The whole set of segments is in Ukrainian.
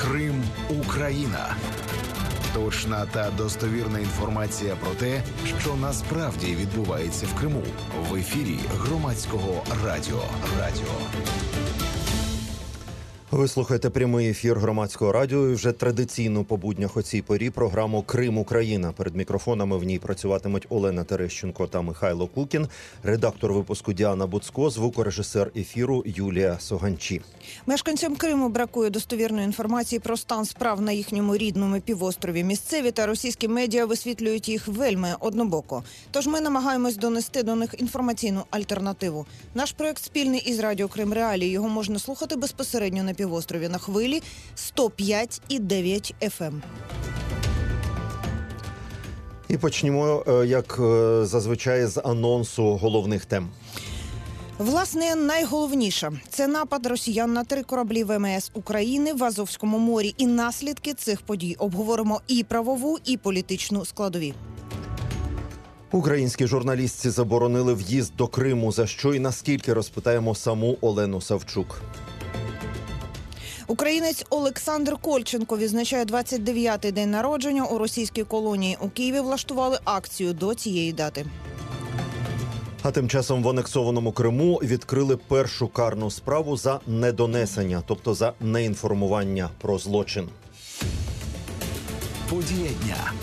Крим – Україна. Точна та достовірна інформація про те, що насправді відбувається в Криму. В ефірі Громадського радіо. Ви слухаєте прямий ефір Громадського радіо і вже традиційно по буднях о цій порі програму «Крим – Україна». Перед мікрофонами в ній працюватимуть Олена Терещенко та Михайло Кукін, редактор випуску Діана Буцко, звукорежисер ефіру Юлія Соганчі. Мешканцям Криму бракує достовірної інформації про стан справ на їхньому рідному півострові. Місцеві та російські медіа висвітлюють їх вельми однобоко. Тож ми намагаємось донести до них інформаційну альтернативу. Наш проект спільний із Радіо Крим Реалії. Його можна слухати безпосередньо на півострові на хвилі 105,9 FM. І почнемо, як зазвичай, з анонсу головних тем. Власне, найголовніше – це напад росіян на 3 кораблі ВМС України в Азовському морі. І наслідки цих подій обговоримо і правову, і політичну складові. Українські журналістці заборонили в'їзд до Криму. За що і наскільки, розпитаємо саму Олену Савчук. Українець Олександр Кольченко відзначає 29-й день народження у російській колонії. У Києві влаштували акцію до цієї дати. А тим часом в анексованому Криму відкрили першу карну справу за недонесення, тобто за неінформування про злочин. Подія дня.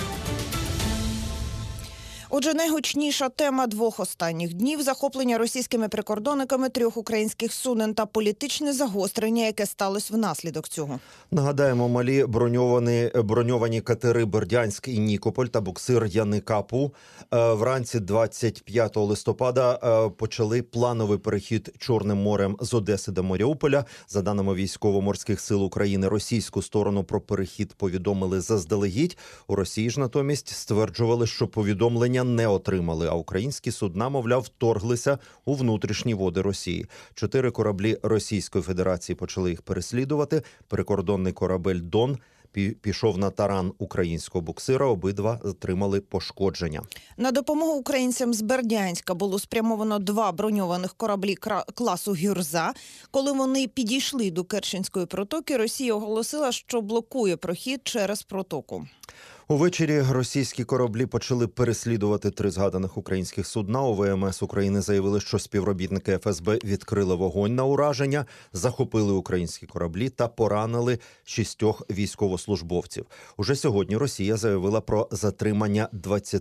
Отже, найгучніша тема 2 останніх днів – захоплення російськими прикордонниками 3 українських суден та політичне загострення, яке сталося внаслідок цього. Нагадаємо, малі броньовані катери «Бердянськ» і «Нікополь» та буксир «Яникапу» вранці 25 листопада почали плановий перехід Чорним морем з Одеси до Маріуполя. За даними Військово-морських сил України, російську сторону про перехід повідомили заздалегідь. У Росії ж натомість стверджували, що повідомлення не отримали, а українські судна, мовляв, вторглися у внутрішні води Росії. 4 кораблі Російської Федерації почали їх переслідувати. Прикордонний корабель «Дон» пішов на таран українського буксира, обидва отримали пошкодження. На допомогу українцям з Бердянська було спрямовано 2 броньованих кораблі класу «Гюрза». Коли вони підійшли до Керченської протоки, Росія оголосила, що блокує прохід через протоку. Увечері російські кораблі почали переслідувати 3 згаданих українських судна. У ВМС України заявили, що співробітники ФСБ відкрили вогонь на ураження, захопили українські кораблі та поранили 6 військовослужбовців. Уже сьогодні Росія заявила про затримання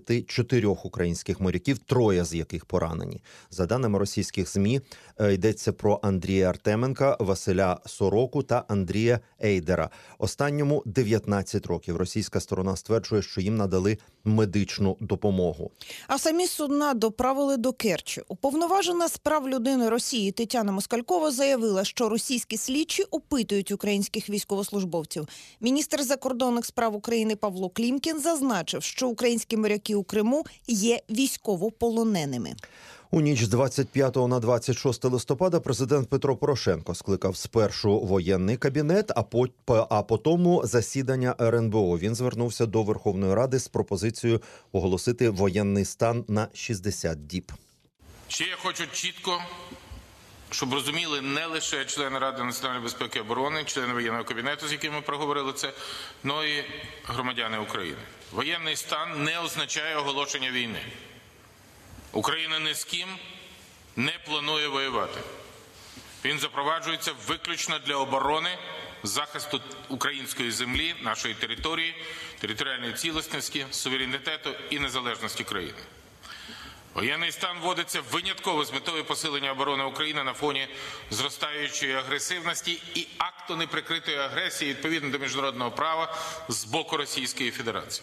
24 українських моряків, 3 з яких поранені. За даними російських ЗМІ, йдеться про Андрія Артеменка, Василя Сороку та Андрія Ейдера. Останньому 19 років. Російська сторона стверджує, що їм надали медичну допомогу. А самі судна доправили до Керчі. Уповноважена з прав людини Росії Тетяна Москалькова заявила, що російські слідчі опитують українських військовослужбовців. Міністр закордонних справ України Павло Клімкін зазначив, що українські моряки у Криму є військовополоненими. У ніч з 25 на 26 листопада президент Петро Порошенко скликав спершу воєнний кабінет, а потім засідання РНБО. Він звернувся до Верховної Ради з пропозицією оголосити воєнний стан на 60 діб. Ще я хочу чітко, щоб розуміли не лише члени Ради національної безпеки і оборони, члени воєнного кабінету, з якими ми проговорили це, але й громадяни України. Воєнний стан не означає оголошення війни. Україна ні з ким не планує воювати. Він запроваджується виключно для оборони, захисту української землі, нашої території, територіальної цілісності, суверенітету і незалежності країни. Воєнний стан вводиться винятково з метою посилення оборони України на фоні зростаючої агресивності і акту неприкритої агресії відповідно до міжнародного права з боку Російської Федерації.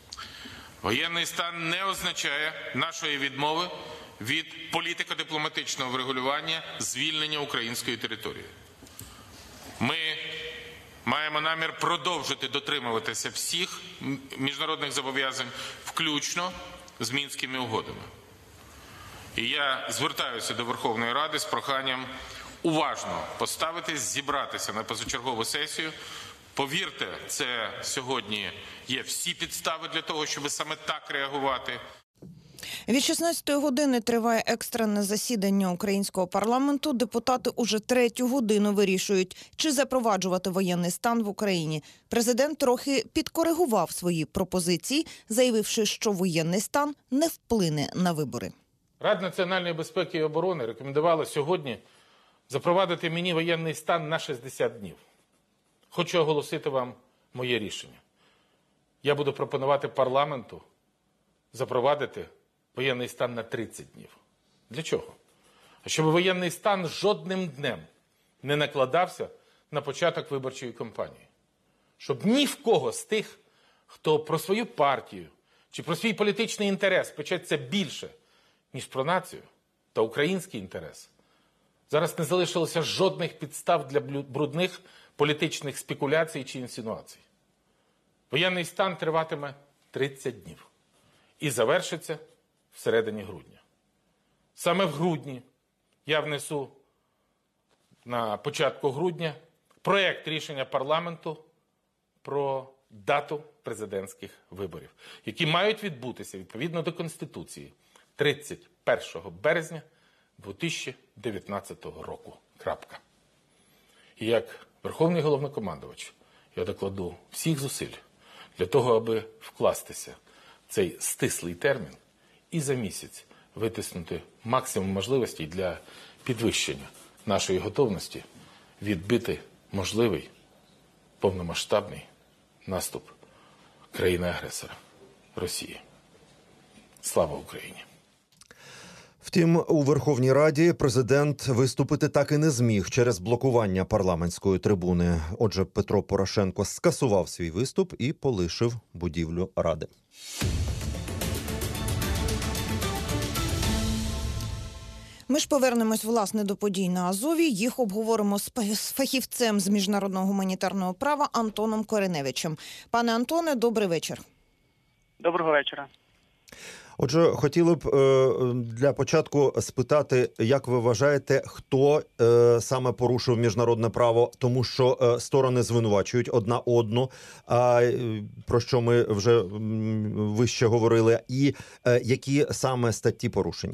Воєнний стан не означає нашої відмови від політико-дипломатичного врегулювання звільнення української території. Ми маємо намір продовжити дотримуватися всіх міжнародних зобов'язань, включно з Мінськими угодами. І я звертаюся до Верховної Ради з проханням уважно поставитись, зібратися на позачергову сесію. Повірте, це сьогодні є всі підстави для того, щоб саме так реагувати. Від 16-ї години триває екстрене засідання українського парламенту. Депутати уже 3-ю годину вирішують, чи запроваджувати воєнний стан в Україні. Президент трохи підкоригував свої пропозиції, заявивши, що воєнний стан не вплине на вибори. Рада національної безпеки і оборони рекомендувала сьогодні запровадити мені воєнний стан на 60 днів. Хочу оголосити вам моє рішення. Я буду пропонувати парламенту запровадити воєнний стан на 30 днів. Для чого? Щоб воєнний стан жодним днем не накладався на початок виборчої кампанії. Щоб ні в кого з тих, хто про свою партію чи про свій політичний інтерес печеться більше, ніж про націю та український інтерес, зараз не залишилося жодних підстав для брудних політичних спекуляцій чи інсинуацій. Воєнний стан триватиме 30 днів і завершиться всередині грудня. Саме в грудні я внесу на початку грудня проект рішення парламенту про дату президентських виборів, які мають відбутися відповідно до Конституції 31 березня 2019 року. Крапка. І як Верховний Головнокомандувач я докладу всіх зусиль для того, аби вкластися в цей стислий термін і за місяць витиснути максимум можливостей для підвищення нашої готовності відбити можливий повномасштабний наступ країни-агресора Росії. Слава Україні! Втім, у Верховній Раді президент виступити так і не зміг через блокування парламентської трибуни. Отже, Петро Порошенко скасував свій виступ і полишив будівлю Ради. Ми ж повернемось, власне, до подій на Азові. Їх обговоримо з фахівцем з міжнародного гуманітарного права Антоном Кореневичем. Пане Антоне, добрий вечір. Доброго вечора. Отже, хотіли б для початку спитати, як ви вважаєте, хто саме порушив міжнародне право, тому що сторони звинувачують одна одну, про що ми вже вище говорили, і які саме статті порушені?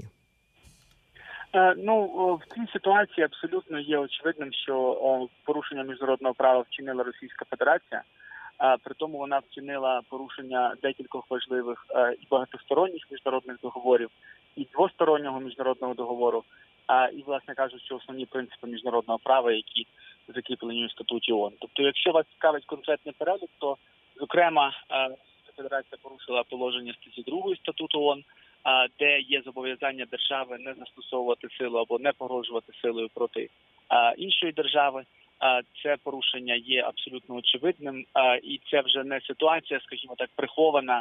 В цій ситуації абсолютно є очевидним, що порушення міжнародного права вчинила Російська Федерація. При тому вона вчинила порушення декількох важливих і багатосторонніх міжнародних договорів, і двостороннього міжнародного договору, і, власне кажучи, основні принципи міжнародного права, які закріплені у статуті ООН. Тобто, якщо вас цікавить конкретний перелік, то, зокрема, Федерація порушила положення статті 2 статуту ООН, де є зобов'язання держави не застосовувати силу або не погрожувати силою проти іншої держави. Це порушення є абсолютно очевидним, і це вже не ситуація, скажімо так, прихована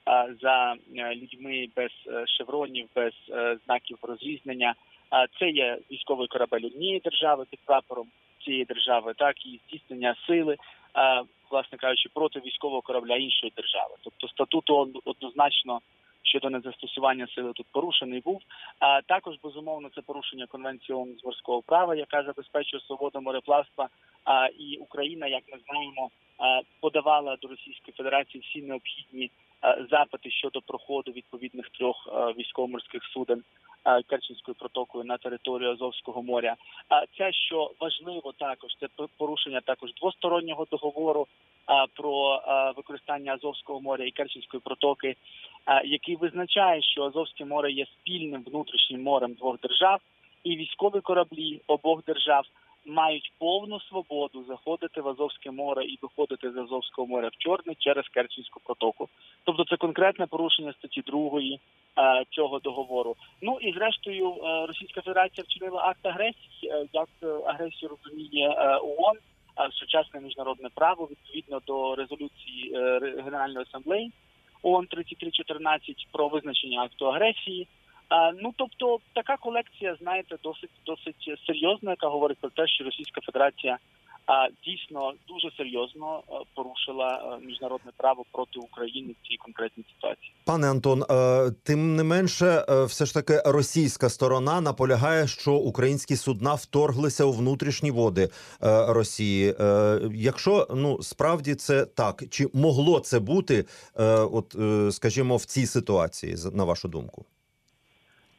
за людьми без шевронів, без знаків розрізнення. Це є військовий корабель однієї держави під прапором цієї держави, так і здійснення сили, власне кажучи, проти військового корабля іншої держави. Тобто статут однозначно щодо незастосування сили тут порушений був. Також, безумовно, це порушення Конвенції ООН з морського права, яка забезпечує свободу мореплавства. І Україна, як ми знаємо, подавала до Російської Федерації всі необхідні запити щодо проходу відповідних 3 військово-морських суден Керченською протокою на територію Азовського моря. Це, що важливо також, це порушення також двостороннього договору про використання Азовського моря і Керченської протоки, який визначає, що Азовське море є спільним внутрішнім морем 2 держав, і військові кораблі обох держав мають повну свободу заходити в Азовське море і виходити з Азовського моря в Чорне через Керченську протоку. Тобто це конкретне порушення статті 2 цього договору. Ну і зрештою Російська Федерація вчинила акт агресії, як агресію розуміє ООН, сучасне міжнародне право, відповідно до резолюції Генеральної асамблеї ООН 3314 про визначення акту агресії. Тобто така колекція, знаєте, досить серйозна, яка говорить про те, що Російська Федерація дійсно дуже серйозно порушила міжнародне право проти України в цій конкретній ситуації. Пане Антон, тим не менше, все ж таки російська сторона наполягає, що українські судна вторглися у внутрішні води Росії. Якщо, справді це так, чи могло це бути, скажімо, в цій ситуації, на вашу думку?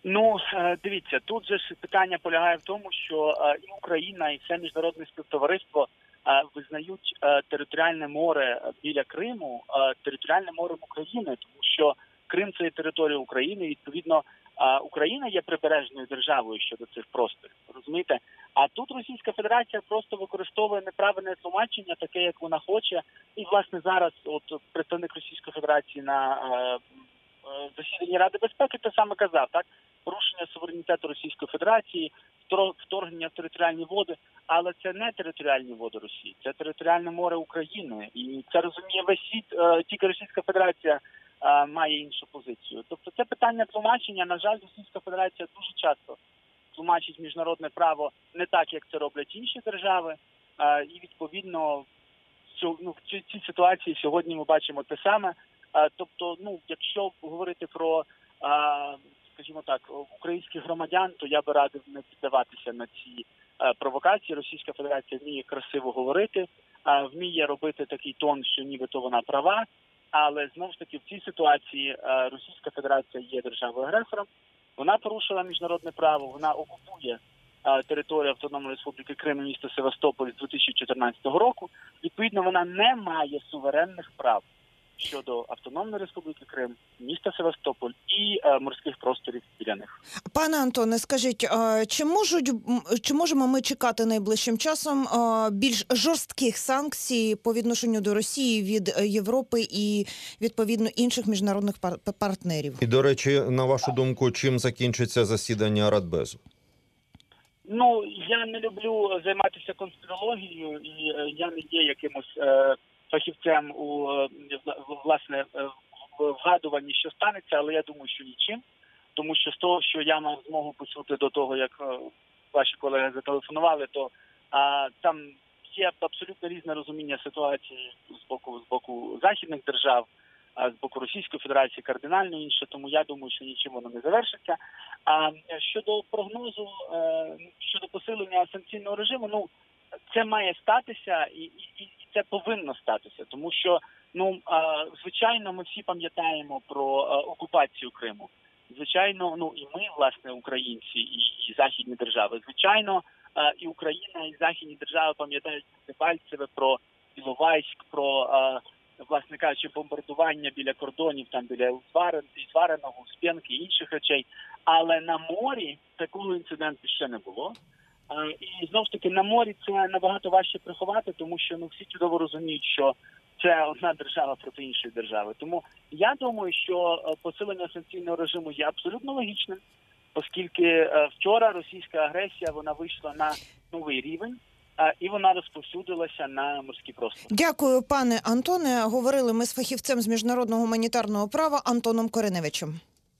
Ну, дивіться, тут же ж питання полягає в тому, що і Україна, і все міжнародне співтовариство визнають територіальне море біля Криму територіальним морем України, тому що Крим – це територія України, і, відповідно, Україна є прибережною державою щодо цих просторів, розумієте? А тут Російська Федерація просто використовує неправильне тлумачення, таке, як вона хоче. І, власне, зараз от представник Російської Федерації на засіданні Ради безпеки те саме казав, так? Порушення суверенітету Російської Федерації, вторгнення в територіальні води, але це не територіальні води Росії, це територіальне море України. І це розуміє весь світ, тільки Російська Федерація має іншу позицію. Тобто це питання тлумачення. На жаль, Російська Федерація дуже часто тлумачить міжнародне право не так, як це роблять інші держави. І, відповідно, в цій ситуації сьогодні ми бачимо те саме. Тобто, якщо говорити про, скажімо так, українських громадян, то я би радив не піддаватися на ці провокації. Російська Федерація вміє красиво говорити, вміє робити такий тон, що нібито вона права. Але, знову ж таки, в цій ситуації Російська Федерація є державою-агресором, вона порушила міжнародне право, вона окупує територію Автономної Республіки Крим і міста Севастополь з 2014 року. Відповідно, вона не має суверенних прав щодо Автономної Республіки Крим, міста Севастополь і морських просторів біля них. Пане Антоне, скажіть, чи можемо ми чекати найближчим часом більш жорстких санкцій по відношенню до Росії від Європи і, відповідно, інших міжнародних партнерів? І, до речі, на вашу думку, чим закінчиться засідання Радбезу? Я не люблю займатися конспірологією, і я не є якимось фахівцем у, власне, вгадуванні, що станеться, але я думаю, що нічим. Тому що з того, що я мав змогу почути до того, як ваші колеги зателефонували, то там є абсолютно різне розуміння ситуації з боку західних держав, а з боку Російської Федерації кардинально інше, тому я думаю, що нічим воно не завершиться. А щодо прогнозу, щодо посилення санкційного режиму, це має статися і це повинно статися, тому що, звичайно, ми всі пам'ятаємо про окупацію Криму. Звичайно, і ми, власне, українці, і західні держави. Звичайно, і Україна, і західні держави пам'ятають Дебальцеве, про Іловайськ, про, власне кажучи, бомбардування біля кордонів, там біля Узвареного, Успенки і інших речей. Але на морі такого інциденту ще не було. І, знову ж таки, на морі це набагато важче приховати, тому що всі чудово розуміють, що це одна держава проти іншої держави. Тому я думаю, що посилення санкційного режиму є абсолютно логічним, оскільки вчора російська агресія, вона вийшла на новий рівень, і вона розповсюдилася на морські простори. Дякую, пане Антоне. Говорили ми з фахівцем з міжнародного гуманітарного права Антоном Кориневичем.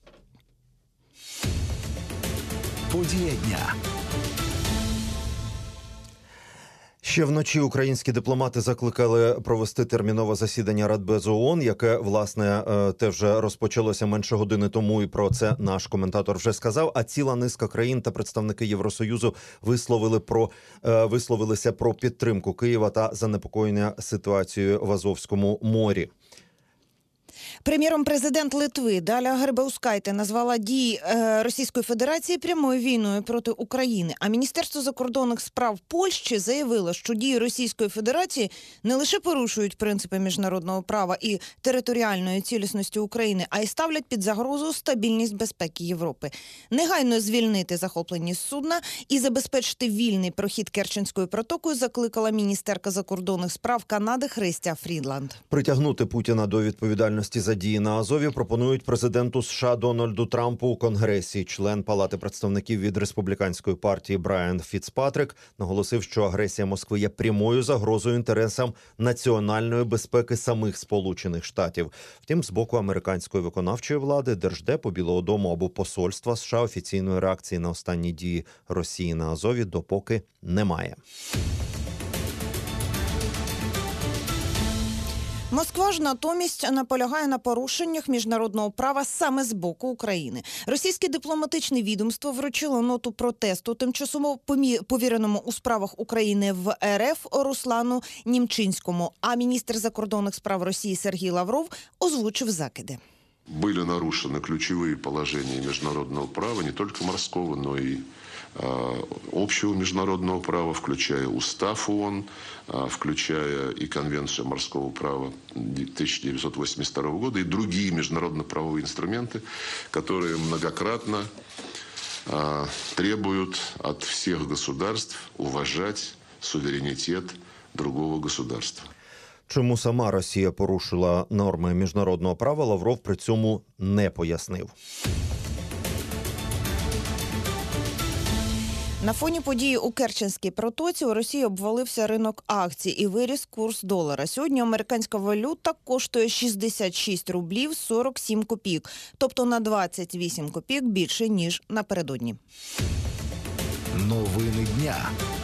Подія дня. Ще вночі українські дипломати закликали провести термінове засідання Радбезу ООН, яке, власне, те вже розпочалося менше години тому, і про це наш коментатор вже сказав. А ціла низка країн та представники Євросоюзу висловилися про підтримку Києва та занепокоєння ситуацією в Азовському морі. Прем'єром президент Литви Даля Грибаускайте назвала дії Російської Федерації прямою війною проти України. А Міністерство закордонних справ Польщі заявило, що дії Російської Федерації не лише порушують принципи міжнародного права і територіальної цілісності України, а й ставлять під загрозу стабільність безпеки Європи. Негайно звільнити захоплені судна і забезпечити вільний прохід Керченською протокою закликала міністерка закордонних справ Канади Христя Фрідланд. Притягнути Путіна до відповідальності за дії на Азові пропонують президенту США Дональду Трампу у Конгресі. Член Палати представників від республіканської партії Брайан Фіцпатрік наголосив, що агресія Москви є прямою загрозою інтересам національної безпеки самих Сполучених Штатів. Втім, з боку американської виконавчої влади, Держдепу, Білого дому або посольства США офіційної реакції на останні дії Росії на Азові допоки немає. Москва ж натомість наполягає на порушеннях міжнародного права саме з боку України. Російське дипломатичне відомство вручило ноту протесту тимчасово повіреному у справах України в РФ Руслану Німчинському, а міністр закордонних справ Росії Сергій Лавров озвучив закиди. Были нарушены ключевые положения международного права, не только морского, но и общего международного права, включая Устав ООН, включая и Конвенцию морского права 1982 года, и другие международно-правовые инструменты, которые многократно требуют от всех государств уважать суверенитет другого государства. Чому сама Росія порушила норми міжнародного права, Лавров при цьому не пояснив. На фоні події у Керченській протоці у Росії обвалився ринок акцій і виріс курс долара. Сьогодні американська валюта коштує 66 рублів 47 копійок, тобто на 28 копійок більше, ніж напередодні. Новини дня.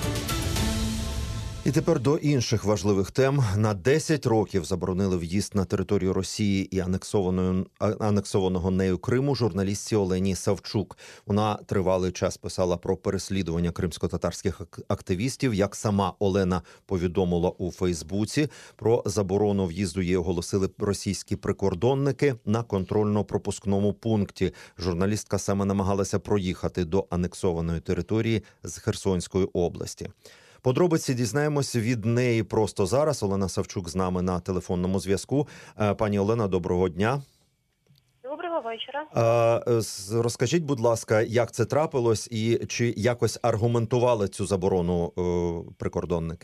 І тепер до інших важливих тем. На 10 років заборонили в'їзд на територію Росії і анексованого нею Криму журналістці Олені Савчук. Вона тривалий час писала про переслідування кримсько-татарських активістів. Як сама Олена повідомила у Фейсбуці, про заборону в'їзду її оголосили російські прикордонники на контрольно-пропускному пункті. Журналістка саме намагалася проїхати до анексованої території з Херсонської області. Подробиці дізнаємося від неї просто зараз. Олена Савчук з нами на телефонному зв'язку. Пані Олена, доброго дня. Доброго вечора. Розкажіть, будь ласка, як це трапилось і чи якось аргументували цю заборону прикордонники?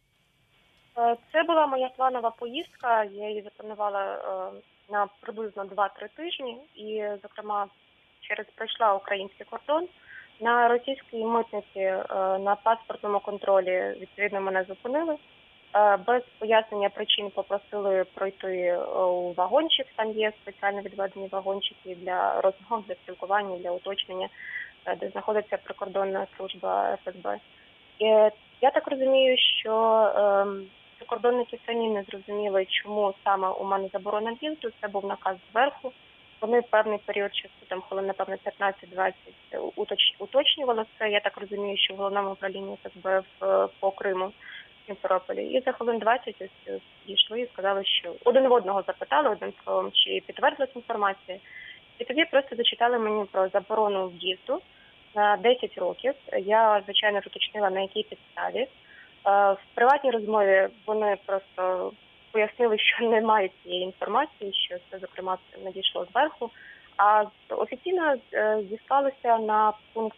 Це була моя планова поїздка. Я її запланувала на приблизно 2-3 тижні. І, зокрема, пройшла український кордон. На російській митниці на паспортному контролі, відповідно, мене зупинили. Без пояснення причин попросили пройти у вагончик. Там є спеціально відведені вагончики для розмов, для спілкування, для уточнення, де знаходиться прикордонна служба ФСБ. І я так розумію, що прикордонники самі не зрозуміли, чому саме у мене заборона в'їзду. Це був наказ зверху. Вони певний період часу, там хвилин, напевно, 15-20 уточнювали це. Я так розумію, що в головному управлінні ФСБ по Криму, в Сімферополі. І за хвилин 20 дійшли і сказали, що один в одного запитали, одним словом, чи підтвердилась інформація. І тоді просто зачитали мені про заборону в'їзду на 10 років. Я, звичайно, уточнила, на якій підставі. В приватній розмові вони просто пояснили, що не мають цієї інформації, що це, зокрема, надійшло зверху. А офіційно зіслалися на пункт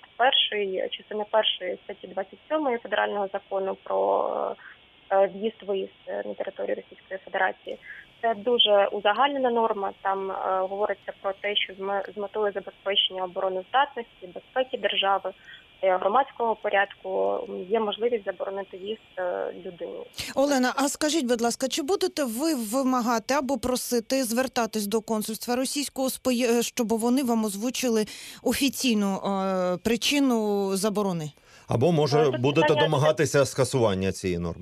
1 частини 1 статті 27 Федерального закону про в'їзд-виїзд на територію Російської Федерації. Це дуже узагальнена норма. Там говориться про те, що з метою забезпечення обороноздатності, безпеки держави, громадського порядку є можливість заборонити в'їзд людині. Олена, а скажіть, будь ласка, чи будете ви вимагати або просити звертатись до консульства російського, щоб вони вам озвучили офіційну причину заборони? Або, може, будете домагатися скасування цієї норми?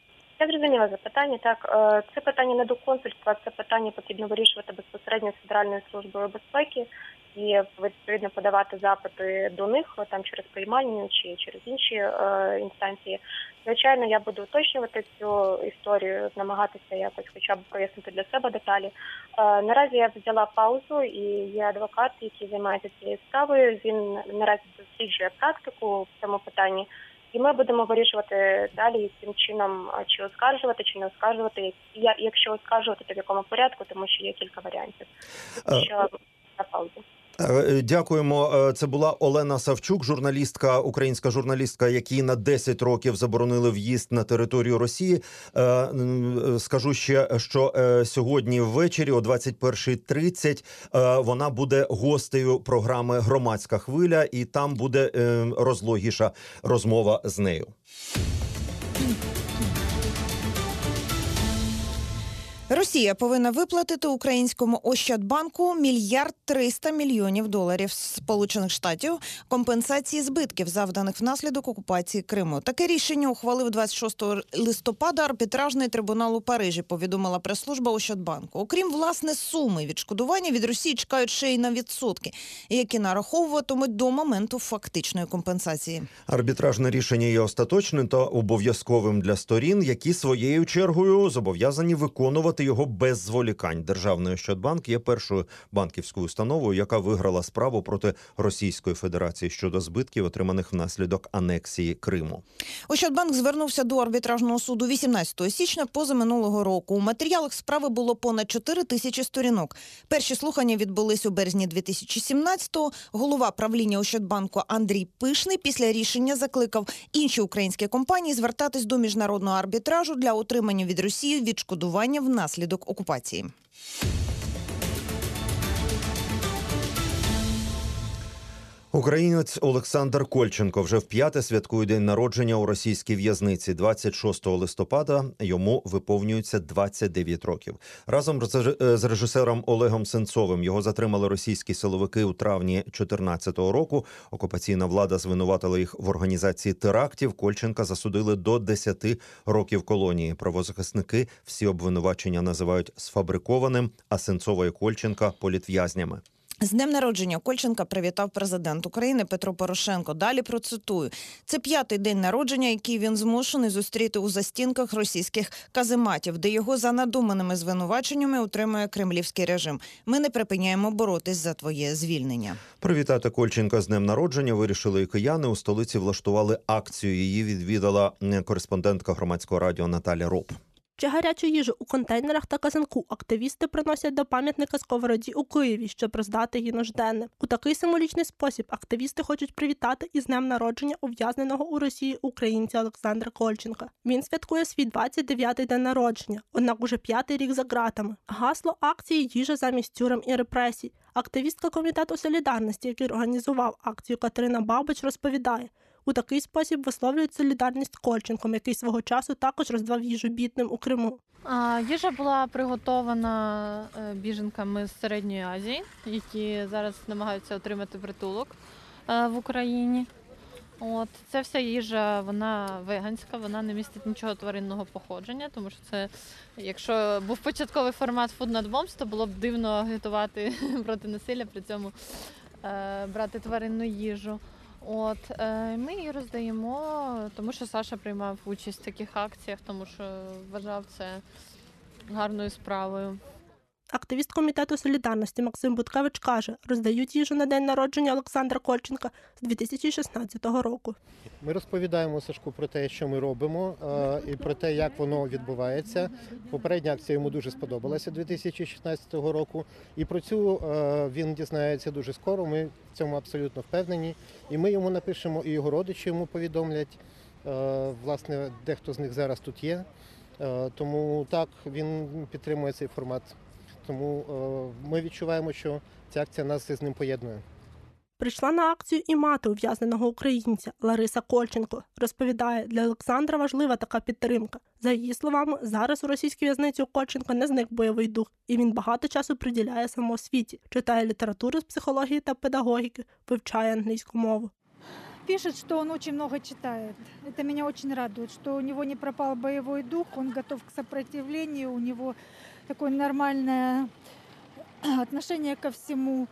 Я зрозуміла запитання. Так, це питання не до консульства, це питання потрібно вирішувати безпосередньо з Федеральною службою безпеки і, відповідно, подавати запити до них, там через приймальню чи через інші інстанції. Звичайно, я буду уточнювати цю історію, намагатися якось хоча б прояснити для себе деталі. Наразі я взяла паузу, і є адвокат, який займається цією справою. Він наразі досліджує практику в цьому питанні. І ми будемо вирішувати далі, яким чином, чи оскаржувати, чи не оскаржувати. Якщо оскаржувати, то в якому порядку, тому що є кілька варіантів. Що на паузу. Дякуємо. Це була Олена Савчук, журналістка, українська журналістка, якій на 10 років заборонили в'їзд на територію Росії. Скажу ще, що сьогодні ввечері о 21:30 вона буде гостею програми «Громадська хвиля», і там буде розлогіша розмова з нею. Росія повинна виплатити українському Ощадбанку $1 мільярд 300 мільйонів Сполучених Штатів компенсації збитків, завданих внаслідок окупації Криму. Таке рішення ухвалив 26 листопада арбітражний трибунал у Парижі, повідомила прес-служба Ощадбанку. Окрім, власне, суми відшкодування від Росії чекають ще й на відсотки, які нараховуватимуть до моменту фактичної компенсації. Арбітражне рішення є остаточним та обов'язковим для сторін, які своєю чергою зобов'язані виконувати виконувати його без зволікань. Державний Ощадбанк є першою банківською установою, яка виграла справу проти Російської Федерації щодо збитків, отриманих внаслідок анексії Криму. Ощадбанк звернувся до арбітражного суду 18 січня позаминулого року. У матеріалах справи було понад 4 тисячі сторінок. Перші слухання відбулись у березні 2017-го. Голова правління Ощадбанку Андрій Пишний після рішення закликав інші українські компанії звертатись до міжнародного арбітражу для отримання від Росії відшкодування внаслідок окупації. Українець Олександр Кольченко вже вп'яте святкує день народження у російській в'язниці. 26 листопада йому виповнюється 29 років. Разом з режисером Олегом Сенцовим його затримали російські силовики у травні 2014 року. Окупаційна влада звинуватила їх в організації терактів. Кольченка засудили до 10 років колонії. Правозахисники всі обвинувачення називають сфабрикованим, а Сенцова і Кольченка – політв'язнями. З днем народження Кольченка привітав президент України Петро Порошенко. Далі процитую. Це 5-й день народження, який він змушений зустріти у застінках російських казематів, де його за надуманими звинуваченнями утримує кремлівський режим. Ми не припиняємо боротись за твоє звільнення. Привітати Кольченка з днем народження вирішили і кияни. У столиці влаштували акцію. Її відвідала кореспондентка Громадського радіо Наталя Роб. Ще гарячу їжу у контейнерах та казанку активісти приносять до пам'ятника Сковороді у Києві, щоб роздати її нужденним. У такий символічний спосіб активісти хочуть привітати із днем народження ув'язненого у Росії українця Олександра Кольченка. Він святкує свій 29-й день народження, однак уже 5-й рік за ґратами. Гасло акції «Їжа замість тюрем і репресій». Активістка Комітету солідарності, який організував акцію, Катерина Бабич, розповідає, у такий спосіб висловлюють солідарність з Кольченком, який свого часу також роздавав їжу бідним у Криму. Їжа була приготована біженками з Середньої Азії, які зараз намагаються отримати притулок в Україні. Ця вся їжа, вона веганська, вона не містить нічого тваринного походження, тому що це, якщо був початковий формат Food Not Bombs, то було б дивно агітувати проти насилля, при цьому брати тваринну їжу. Ми її роздаємо, тому що Саша приймав участь в таких акціях, тому що вважав це гарною справою. Активіст Комітету солідарності Максим Буткевич каже, роздають їжу на день народження Олександра Кольченка з 2016 року. Ми розповідаємо Сашку про те, що ми робимо, і про те, як воно відбувається. Попередня акція йому дуже сподобалася 2016 року, і про цю він дізнається дуже скоро, ми в цьому абсолютно впевнені. І ми йому напишемо, і його родичі йому повідомлять, власне, дехто з них зараз тут є. Тому так, він підтримує цей формат. Тому ми відчуваємо, що ця акція нас з ним поєднує. Прийшла на акцію і мати ув'язненого українця Лариса Кольченко. Розповідає, для Олександра важлива така підтримка. За її словами, зараз у російській в'язниці у Кольченка не зник бойовий дух, і він багато часу приділяє самоосвіті, читає літературу з психології та педагогіки, вивчає англійську мову. Пишет, что он очень много читает. Это меня очень радует, что у него не пропал боевой дух, он готов к сопротивлению, у него такое нормальное отношение ко всему.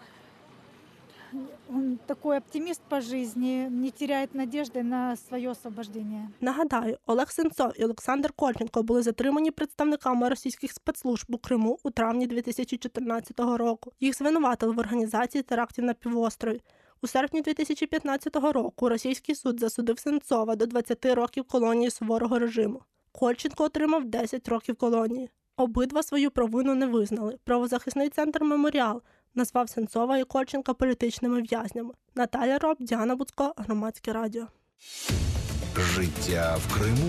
Он такой оптимист по жизни, не теряет надежды на своє освобождення. Нагадаю, Олег Сенцов і Олександр Кольченко були затримані представниками російських спецслужб у Криму у травні 2014 року. Їх звинуватили в організації терактів на півострові. У серпні 2015 року російський суд засудив Сенцова до 20 років колонії суворого режиму. Кольченко отримав 10 років колонії. Обидва свою провину не визнали. Правозахисний центр «Меморіал» назвав Сенцова і Кольченка політичними в'язнями. Наталя Роб, Діана Буцко, Громадське радіо. Життя в Криму.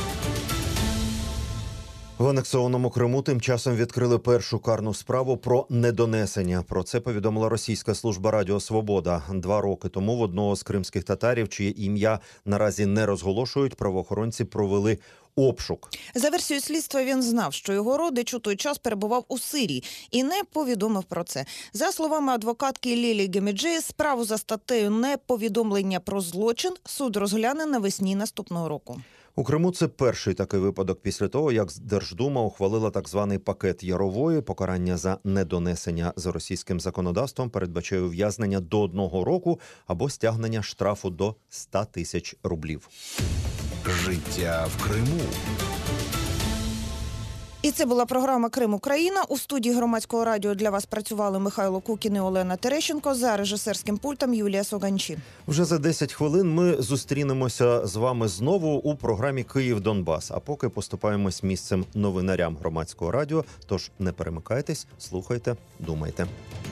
В анексованому Криму тим часом відкрили першу карну справу про недонесення. Про це повідомила російська служба Радіо Свобода. 2 роки тому в одного з кримських татарів, чиє ім'я наразі не розголошують, правоохоронці провели обшук. За версією слідства, він знав, що його родич у той час перебував у Сирії і не повідомив про це. За словами адвокатки Лілії Геміджеї, справу за статтею «Неповідомлення про злочин» суд розгляне навесні наступного року. У Криму це перший такий випадок після того, як Держдума ухвалила так званий пакет Ярової. Покарання за недонесення за російським законодавством передбачає ув'язнення до 1 року або стягнення штрафу до 100 тисяч рублів. Життя в Криму. І це була програма «Крим Україна». У студії Громадського радіо для вас працювали Михайло Кукін і Олена Терещенко. За режисерським пультом Юлія Соганчі. Вже за 10 хвилин ми зустрінемося з вами знову у програмі «Київ-Донбас». А поки поступаємось місцем новинарям Громадського радіо. Тож не перемикайтесь, слухайте, думайте.